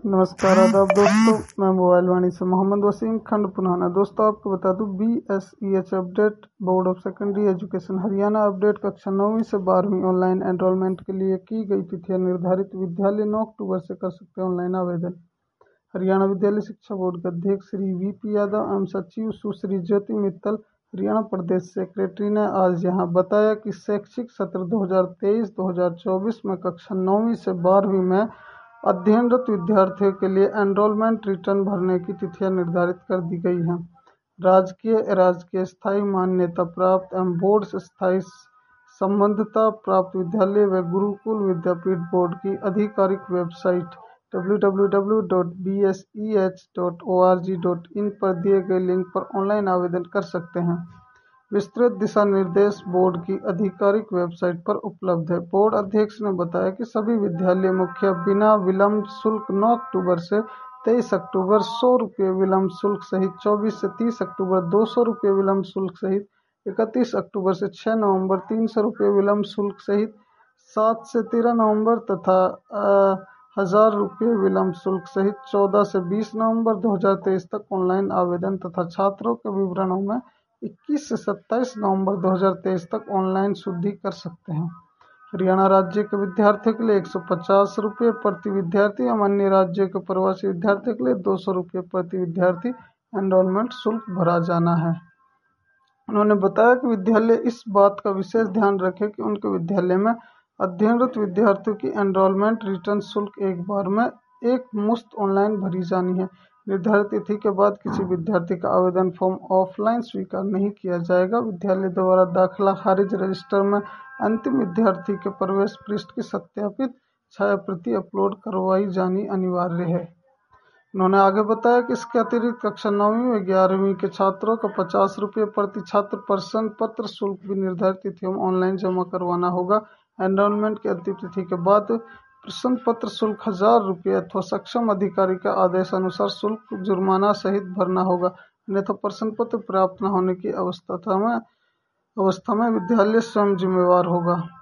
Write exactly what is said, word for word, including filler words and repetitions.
नमस्कार आदाब दोस्तों, मैं मोबाइल वाणी से मोहम्मद वसीम खंड पुराना। दोस्तों आपको बता दूं, B S E H update board of secondary education Haryana update कक्षा नौवीं से बारहवीं ऑनलाइन एनरोलमेंट के लिए की गई तिथियां निर्धारित। विद्यालय नौ अक्टूबर से कर सकते हैं ऑनलाइन आवेदन। हरियाणा विद्यालय शिक्षा बोर्ड के अध्यक्ष श्री वी पी यादव एवं सचिव सुश्री ज्योति मित्तल हरियाणा प्रदेश सेक्रेटरी ने आज यहां बताया कि शैक्षिक सत्र दो हज़ार तेईस दो हज़ार चौबीस में कक्षा नौवीं से बारहवीं में अध्ययनरत विद्यार्थियों के लिए एनरोलमेंट रिटर्न भरने की तिथियां निर्धारित कर दी गई हैं। राजकीय अराजकीय स्थायी मान्यता प्राप्त एवं बोर्ड से स्थायी संबद्धता प्राप्त विद्यालय व गुरुकुल विद्यापीठ बोर्ड की आधिकारिक website W W W dot B S E H dot O R G dot in पर दिए गए लिंक पर ऑनलाइन आवेदन कर सकते हैं। विस्तृत दिशा निर्देश बोर्ड की आधिकारिक वेबसाइट पर उपलब्ध है। बोर्ड अध्यक्ष ने बताया कि सभी विद्यालय मुखिया बिना विलंब शुल्क नौ अक्टूबर से तेईस अक्टूबर सौ रुपये विलंब शुल्क सहित, चौबीस से तीस अक्टूबर दो सौ रुपये विलंब शुल्क सहित, इकतीस अक्टूबर से छः नवंबर तीन सौ रुपये विलंब शुल्क सहित, सात से तेरह नवंबर तथा हजार रुपये विलंब शुल्क सहित चौदह से बीस नवंबर दो हज़ार तेईस तक ऑनलाइन आवेदन तथा छात्रों के विवरणों में इक्कीस से सत्ताईस नवंबर दो हज़ार तेईस तक ऑनलाइन शुद्धि कर सकते हैं। हरियाणा राज्य के विद्यार्थियों के लिए एक सौ पचास रुपये प्रति विद्यार्थी एवं अन्य राज्यों के प्रवासी विद्यार्थियों के लिए दो सौ रुपये प्रति विद्यार्थी एनरोलमेंट शुल्क भरा जाना है। उन्होंने बताया कि विद्यालय इस बात का विशेष ध्यान रखे कि उनके विद्यालय में अध्ययनरत विद्यार्थियों की एनरोलमेंट रिटर्न शुल्क एक बार में एक मुश्त ऑनलाइन भरी जानी है। निर्धारित तिथि के बाद किसी विद्यार्थी का आवेदन फॉर्म ऑफलाइन स्वीकार नहीं किया जाएगा। विद्यालय द्वारा दाखिला खारिज रजिस्टर में अंतिम विद्यार्थी के प्रवेश पृष्ठ की सत्यापित छायाप्रति अपलोड करवाई जानी अनिवार्य है। उन्होंने आगे बताया कि इसके अतिरिक्त कक्षा नौवीं व ग्यारहवीं के छात्रों को पचास रुपये प्रति छात्र प्रश्न पत्र शुल्क भी निर्धारित तिथियों में ऑनलाइन जमा करवाना होगा। एनरोलमेंट की अंतिम तिथि के बाद प्रश्न पत्र शुल्क हजार रुपये अथवा सक्षम अधिकारी के आदेश अनुसार शुल्क जुर्माना सहित भरना होगा। अन्यथा प्रश्न पत्र प्राप्त न होने की अवस्था में अवस्था में विद्यालय स्वयं जिम्मेवार होगा।